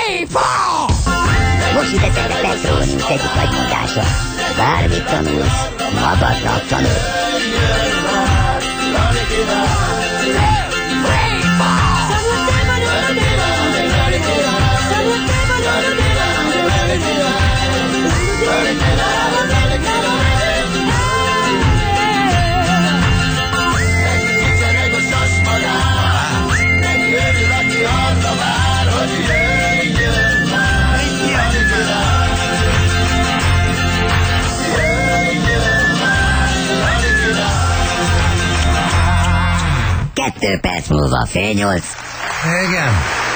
Most jut eszembe Petrónius egyik nagymondása. Bármit tanulsz, magadnak tanulsz. Kettő perc múlva fél nyolc. Igen.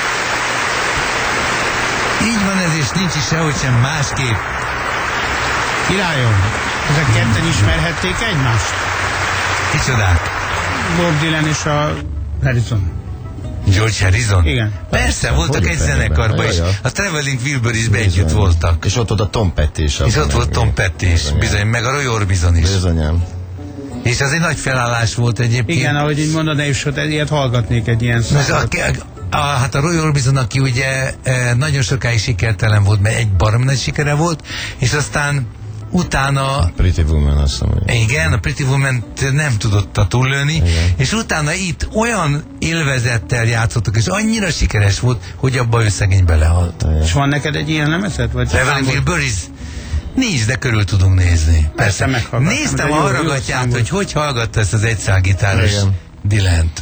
Így van ez, és nincs is sehogy sem másképp. Királyom, ezek ketten ismerhették egymást? Kicsodák? Bob Dylan és a Harrison. George Harrison? Igen. Persze, voltak egy zenekarban is. A Traveling Wilburysben együtt voltak. És ott volt a Tom Petty is. És ott volt Tom Petty is, bizony, meg a Roy Orbison is. Bizonyám. És az egy nagy felállás volt egyébként. Igen, ahogy így mondod, és ott ilyet hallgatnék egy ilyen számot. Hát a Roy Orbison, aki ugye nagyon sokáig sikertelen volt, mert egy baromi nagy sikere volt, és aztán utána... Pretty Woman, azt mondom. Igen, a Pretty Woman-t nem tudott túllőni, igen. És utána itt olyan élvezettel játszottak, és annyira sikeres volt, hogy abba ő szegény belehalt. Igen. És van neked egy ilyen lemezet? Traveling Wilburys? Nincs, de körül tudunk nézni. Persze. Néztem a hallgatját, hogy hallgatta ezt az egyszálgitáros Dylant.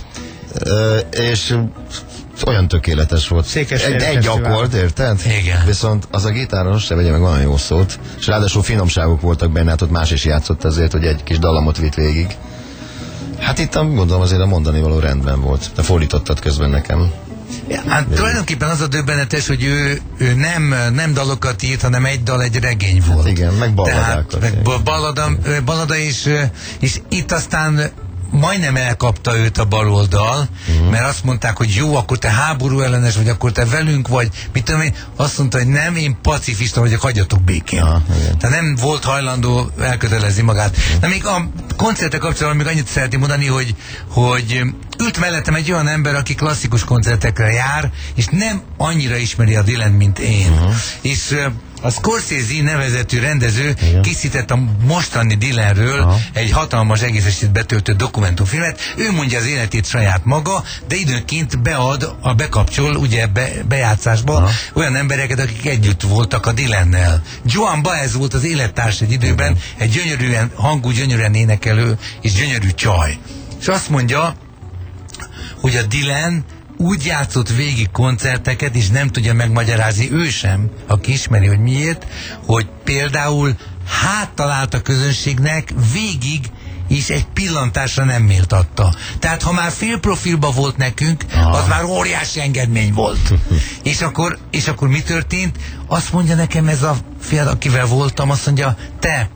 És olyan tökéletes volt. Egy akkord, érted? Igen. Viszont az a gitáros se vegye meg olyan jó szót, és ráadásul finomságok voltak benne, hát ott más is játszott ezért, hogy egy kis dallamot vitt végig. Hát itt gondolom azért a mondani való rendben volt. Te fordítottad közben nekem. Ja, hát tulajdonképpen az a döbbenetes, hogy ő nem dalokat írt, hanem egy dal, egy regény volt. Hát igen, meg balladákat. Meg ballada és itt aztán majdnem elkapta őt a baloldal, mert azt mondták, hogy jó, akkor te háború ellenes vagy, akkor te velünk vagy, mit tudom én, azt mondta, hogy nem, én pacifista vagyok, hagyjatok békén. Tehát nem volt hajlandó elkötelezni magát. De még a koncertek kapcsolatban még annyit szeretném mondani, hogy ült mellettem egy olyan ember, aki klasszikus koncertekre jár, és nem annyira ismeri a Dylan, mint én. És a Scorsese nevezetű rendező készített a mostani Dylanről egy hatalmas egészesét betöltött dokumentumfilmet. Ő mondja az életét saját maga, de időnként bekapcsol ugye bejátszásba olyan embereket, akik együtt voltak a Dylannel. Joan Baez volt az élettárs egy időben, egy gyönyörűen hangú, gyönyörűen énekelő és gyönyörű csaj. És azt mondja, hogy a Dylan úgy játszott végig koncerteket, és nem tudja megmagyarázni ő sem, aki ismeri, hogy miért, hogy például háttalált a közönségnek végig, és egy pillantásra nem méltatta. Tehát ha már félprofilba volt nekünk, az már óriási engedmény volt. és akkor mi történt? Azt mondja nekem ez a fiatal, akivel voltam, azt mondja, te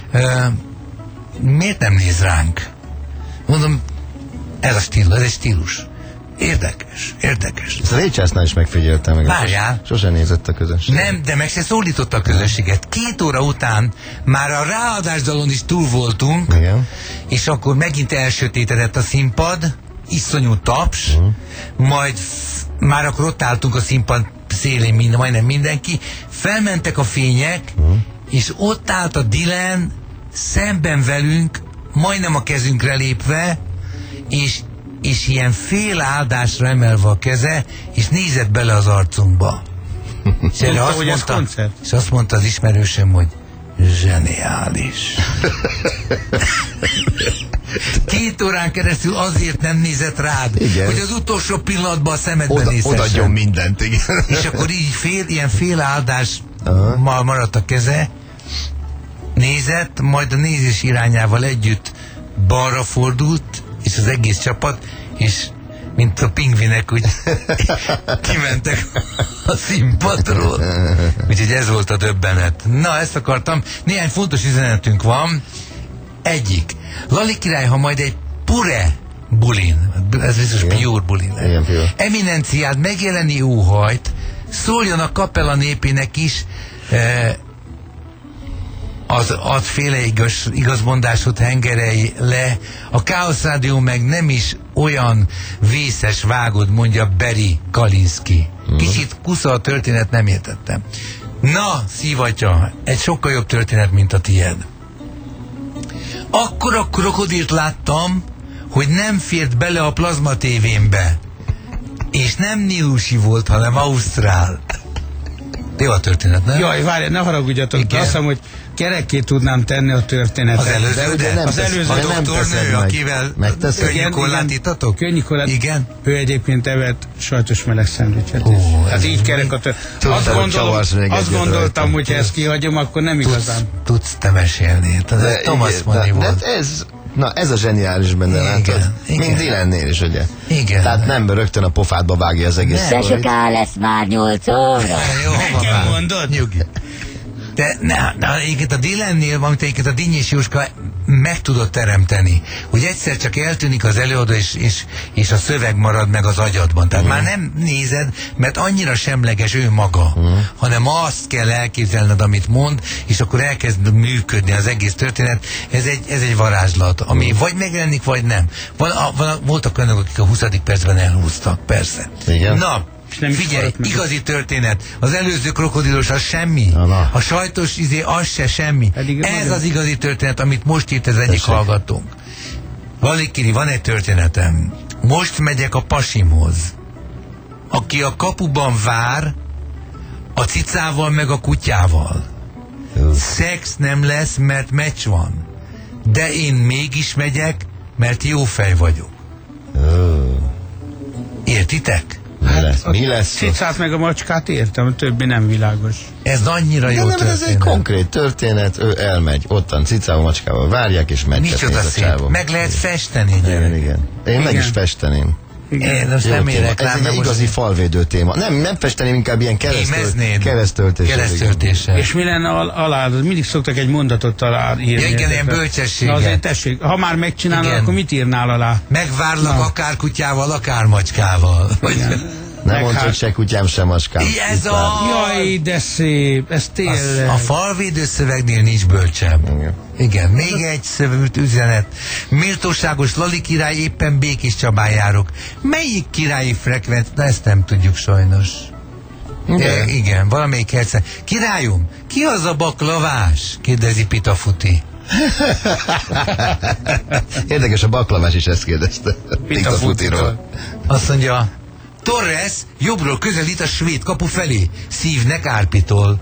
miért nem néz ránk? Mondom, ez egy stílus. Érdekes. Ezt a Ray Charlesnál is megfigyeltem meg. Várjál. Sose nézett a közönség. Nem, de meg se szólította a közönséget. 2 óra után már a ráadásdalon is túl voltunk, igen. És akkor megint elsötétedett a színpad, iszonyú taps, majd már akkor ott álltunk a színpad szélén majdnem mindenki, felmentek a fények, és ott állt a Dylan szemben velünk, majdnem a kezünkre lépve, és ilyen fél áldásra emelve a keze, és nézett bele az arcunkba. És azt mondta az ismerősöm, hogy zseniális. 2 órán keresztül azért nem nézett rád, igen, hogy az utolsó pillanatban a szemedben nézhessen. Odaadjon mindent, igen. És akkor így ilyen fél áldás maradt a keze, nézett, majd a nézés irányával együtt balra fordult, és az egész csapat, és mint a pingvinek, úgy kimentek a színpadról. Úgyhogy ez volt a döbbenet. Na, ezt akartam. Néhány fontos üzenetünk van. Egyik. Lali király, ha majd egy pure bulin, ez biztos pure bulin, eminenciád megjeleni óhajt, szóljon a kapella népének is az adféle igazmondásot hengerelj le, a Káosz Rádió meg nem is olyan vészes vágod, mondja Beri Kalinszki. Kicsit kusza a történet, nem értettem. Na, szívatya, egy sokkal jobb történet, mint a tied. Akkor a krokodilt láttam, hogy nem fért bele a plazma tévémbe. És nem nílusi volt, hanem ausztrál. Jó a történet, nem? Jaj, várj, ne haragudjatok, Igen. azt hiszem, hogy kerekké tudnám tenni a történetet. Az előző, de az előző a nem doktornő, teszed meg. akivel Megteszed? könnyű kollát itatok? Könnyű kollát. Igen? Ő egyébként evett sajtos meleg szendvicset Ó, is. Hát ez így kerek a Azt gondoltam, hogy ha ezt kihagyom, akkor nem igazán. Tudsz te mesélni. Ez egy Thomas Mann volt. Ez a zseniális benne, látod? Mint Dylannél is, ugye? Igen. Tehát nem rögtön a pofádba vágja az egész De sztorit. soká lesz már 8 óra. Jó, Nekem van. mondod? Nyugi. De egyébként a Dylannél, amit egyébként a Dinnyés Jóska meg tudott teremteni, hogy egyszer csak eltűnik az előadó, és a szöveg marad meg az agyadban. Tehát már nem nézed, mert annyira semleges ő maga, hanem azt kell elképzelned, amit mond, és akkor elkezd működni az egész történet. Ez egy varázslat, ami vagy megjelenik, vagy nem. Voltak olyanok, akik a 20. percben elhúztak, persze. Igen. Na, nem is figyelj, maradt meg. igazi történet. Az előző krokodilos az semmi. Na. A sajtos az se semmi. Pedig Ez nagyon- az igazi történet, amit most írt az egyik Tessék. hallgatónk. Valikiri, van egy történetem. Most megyek a pasimhoz, aki a kapuban vár a cicával meg a kutyával. Szex nem lesz, mert meccs van. De én mégis megyek, mert jó fej vagyok. Értitek? Mi lesz? Cicát meg a macskát értem, a többi nem világos. Ez annyira De jó nem, ez egy történet. konkrét történet, ő elmegy, ottan cicával, macskával várják, és meccset Micsoda néz a szép. csávó. Meg lehet festeni, Igen, gyerek. igen. Én meg Igen. is festeném. Én most Jó nem téma. érek Ez rá, egy mert most igazi falvédő téma. Nem festeném, inkább ilyen émeznéd. keresztöltéssel. Keresztöltéssel. És mi lenne alá? Mindig szoktak egy mondatot alá írni. Ja, igen, ilyen ezekre. bölcsességet. Na azért tessék, ha már megcsinálod, Igen. akkor mit írnál alá? Megvárlak akár kutyával, akár macskával. Nem mondd, Meg hogy se kutyám, se macskám. Ez a... Jaj, de szép, ez tényleg. A falvédő szövegnél nincs bölcsebb. Igen. Igen, még egy szövült üzenet. Méltóságos Lali király, éppen Békés Csabán járok. Melyik királyi frekvenc? Na, ezt nem tudjuk sajnos. De. Igen, valamelyik herceg. Királyom, ki az a baklavás? Kérdezi Pitafuti. Érdekes, a baklavás is ezt kérdezte. Itt a futiról. Azt mondja, Torres jobbról közelít a svéd kapu felé. Szívnek árpitol.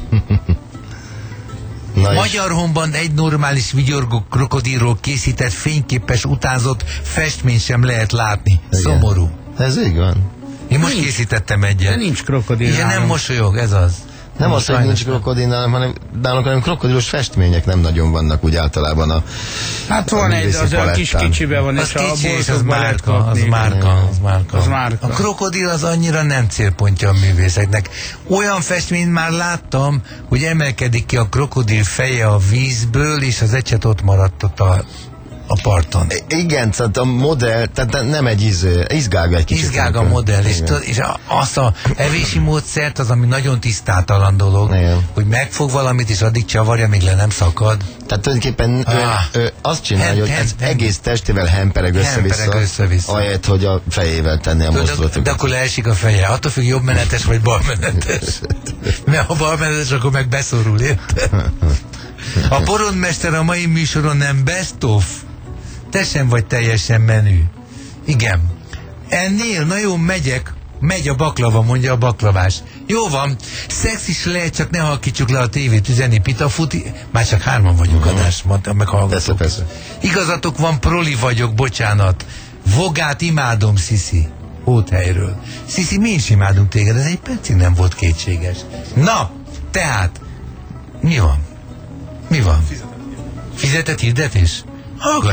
Na és Magyar honban egy normális vigyorgó krokodilról készített fényképes utázott festmény sem lehet látni. igen. Szomorú. Ez így van. Én most készítettem De egyet. nincs krokodil. Igen, nem nálam. mosolyog, ez az. Nem az, hogy Sajnos. nincs krokodil nálam, hanem nálunk hanem krokodilos festmények nem nagyon vannak úgy általában a Hát a van egy, művészi az olyan kis palettán. kicsiben van, Az és a kicsi, és az boltokban lehet márka, kapni. az márka, az márka. Az márka. A krokodil az annyira nem célpontja a művészeknek. Olyan festményt már láttam, hogy emelkedik ki a krokodil feje a vízből, és az ecset ott maradt ott a parton. Igen, tehát a modell, tehát nem egy izgága egy kicsit. Izgág a amikor- modell, és, Igen. tudod, és azt a evési módszert, az, ami nagyon tisztátalan dolog, Igen. hogy megfog valamit, és addig csavarja, míg le nem szakad. Tehát tulajdonképpen ő azt csinálja, hogy ez egész testével hempereg Hempereg össze-vissza. ahelyett, hogy a fejével tenni a De mozdulatokat. akkor leesik a feje. Attól függ, jobbmenetes vagy balmenetes. Mert ha balmenetes, akkor meg beszorul, érted? A porondmester a mai műsoron nem best of. Te sem vagy teljesen menü. Igen. Ennél, na jó, megy a baklava, mondja a baklavás. Jó van, szex is lehet, csak ne halkítsuk le a tévét, üzeni Pitafuti. Már csak 3 vagyunk adás, mondta, meg hallgatók. Persze. Igazatok van, proli vagyok, bocsánat. Vogát imádom, Sziszi. Hóthelyről. Sziszi, mi is imádunk téged, ez egy percig nem volt kétséges. Na, tehát, mi van? Mi van? Fizetett hirdetés? Hallgass